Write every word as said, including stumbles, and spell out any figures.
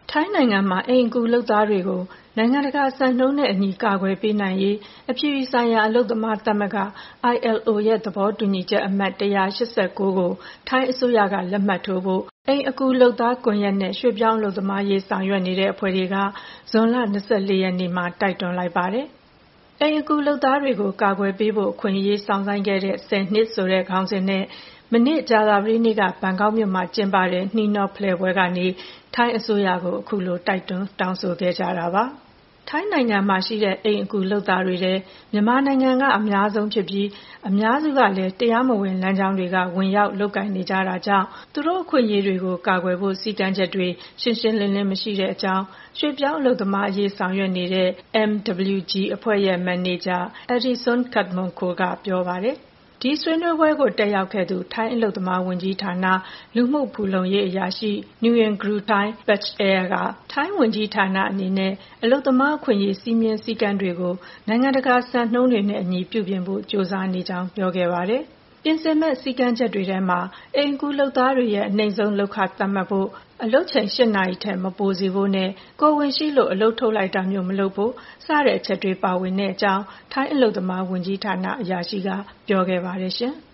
ထိုင်းနိုင်ငံမှာအိမ်အကူလုပ်သားတွေကိုနိုင်ငံတကာစံနှုန်းနဲ့အညီကာကွယ်ပေးနိုင်ရေးအပြည်ပြည်ဆိုင်ရာအလုပ်သမားသမဂ္ဂ I L O ရဲ့သဘောတူညီချက်အမှတ်one eighty-nineကိုထိုင်းအစိုးရကလက်မှတ်ထိုးဖို့အိမ်အကူလုပ်သားကွန်ရက်နဲ့ရွှေ့ပြောင်းအလုပ်သမားရေးဆောင်ရွက်နေတဲ့အဖွဲ့တွေကဇွန်လtwenty-fourရက်နေ့မှာတိုက်တွန်းလိုက်ပါတယ်။အိမ်အကူလုပ်သားတွေကိုကာကွယ်ပေးဖို့အခွင့်အရေးဆောင်ဆိုင်ခဲ့တဲ့tenနှစ်ဆိုတဲ့ခေါင်းစဉ်နဲ့မနေ့ကြာသပတေးနေ့ကဘန်ကောက်မြို့မှာကျင်းပတဲ့နှီးနှောဖလှယ်ပွဲကနေထိုင်းအစိုးရကိုအခုလိုတိုက်တွန်းတောင်းဆိုခဲ့ကြတာပါ။ထိုင်းနိုင်ငံမှာရှိတဲ့အိမ်အကူလုပ်သားတွေထဲမြန်မာနိုင်ငံကအများဆုံးဖြစ်ပြီးအများစုကလည်းတရားမဝင်လမ်းကြောင်းတွေကဝင်ရောက်လုပ်ကိုင်နေကြတာကြောင့်သူတို့အခွင့်အရေးတွေကိုကာကွယ်ဖို့စည်းကမ်းချက်တွေရှင်းရှင်းလင်းလင်းမရှိတဲ့အကြောင်းရွှေ့ပြောင်းအလုပ်သမားအရေးဆောင်ရွက်နေတဲ့ M W G အဖွဲ့ရဲ့မန်နေဂျာ Edison Khatmongkol ကပြောပါတယ်။ဒီဆွေးနွေးပွဲကိုတက်ရောက်ခဲ့သူထိုင်းအလုပ်သမားဝန်ကြီးဌာနလူမှုဖူလုံရေးအရာရှိ Nguyen Kru Thai Patchair ကထိုင်းဝန်ကြီးဌာနအနေနဲ့အလုပ်သမားအခွင့်အရေးစည်းမျဉ်းစည်းကမ်းတွေကိုနိုင်ငံတကာစံနှုန်းတွေနဲ့အညီပြုပြင်ဖို့ကြိုးစားနေကြောင်းပြောခဲ့ပါတယ်။ပြင်ဆင်မဲ့စည်းကမ်းချက်တွေထဲမှာအိမ်ကူလုပ်သားတွေရဲ့အနှိမ့်ဆုံးလုပ်ခသတ်မှတ်ဖို့အလုပ်ချိန်eightနာရီထက်မပိုစေဖို့နဲ့ကိုယ်ဝန်ရှိလို့အလုပ်ထုတ်လိုက်တာမျိုးမလုပ်ဖို့စတဲ့အချက်တွေပါဝင်တဲ့အကြောင်းထိုင်းအလုပ်သမားဝန်ကြီးဌာနအရာရှိကပြောခဲ့ပါတယ်ရှင်။